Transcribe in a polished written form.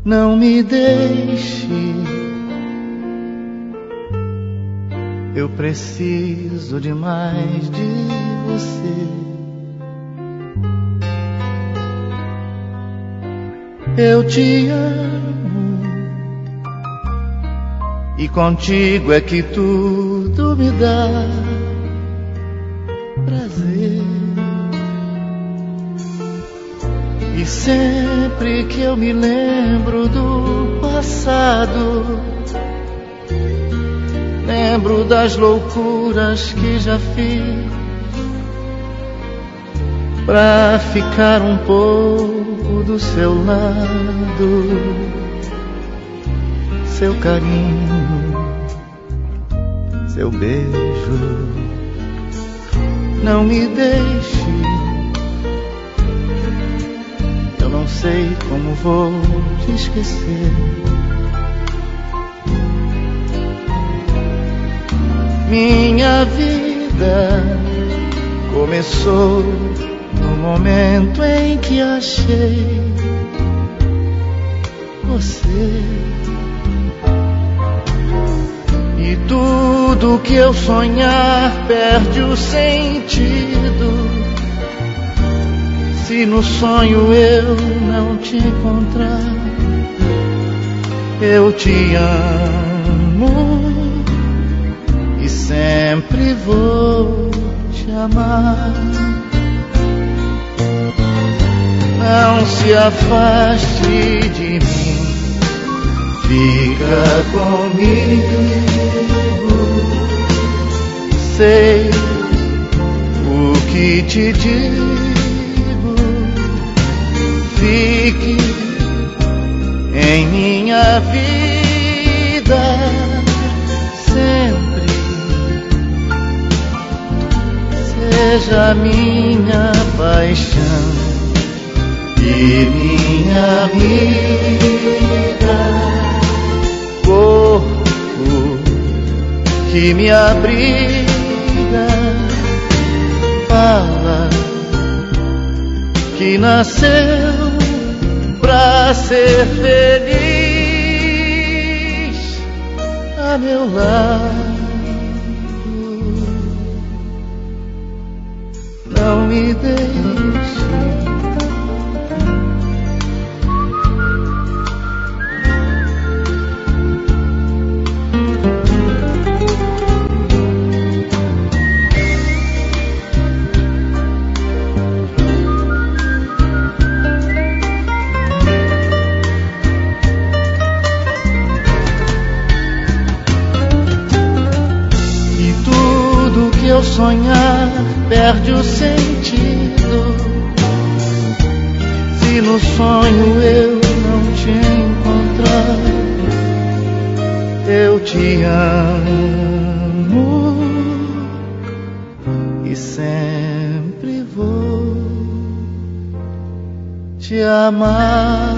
Não me deixe, eu preciso demais de você. Eu te amo e contigo é que tudo me dá prazer. E sempre que eu me lembro do passado, lembro das loucuras que já fiz pra ficar um pouco do seu lado. Seu carinho, seu beijo, não me deixe. Eu não sei como vou te esquecer. Minha vida começou no momento em que achei você. E tudo que eu sonhar perde o sentido se no sonho eu não te encontrar. Eu te amo e sempre vou te amar. Não se afaste de mim, fica comigo. Sei o que te digo, fique em minha vida sempre. Seja minha paixão e minha amiga, corpo que me abriga. Fala que nasceu pra ser feliz a meu lado. Não me deixe. Eu sonhar perde o sentido se no sonho eu não te encontrar. Eu te amo e sempre vou te amar.